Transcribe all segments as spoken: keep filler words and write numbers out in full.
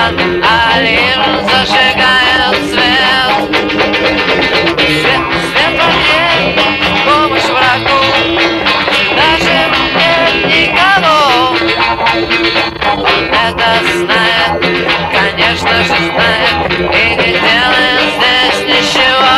назад, а лишь зажигает свет. Свет, свет во мне, помощь врагу, даже нет никого. Он это знает, конечно же знает, и не делает здесь ничего.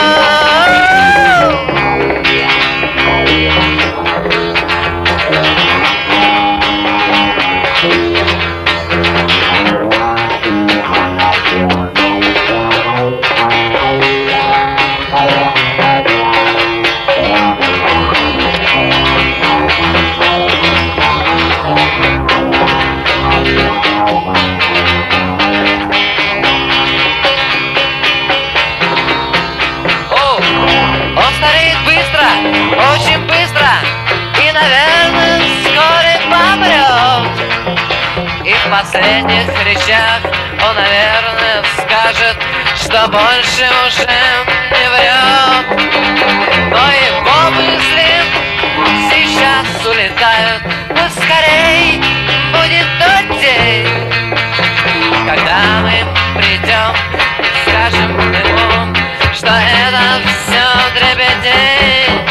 Очень быстро и, наверное, вскоре помрет. И в последних речах он, наверное, скажет, что больше уже не врет. Но его мысли сейчас улетают, но скорей будет тот день, когда мы придем и скажем ему, что это все дребедень.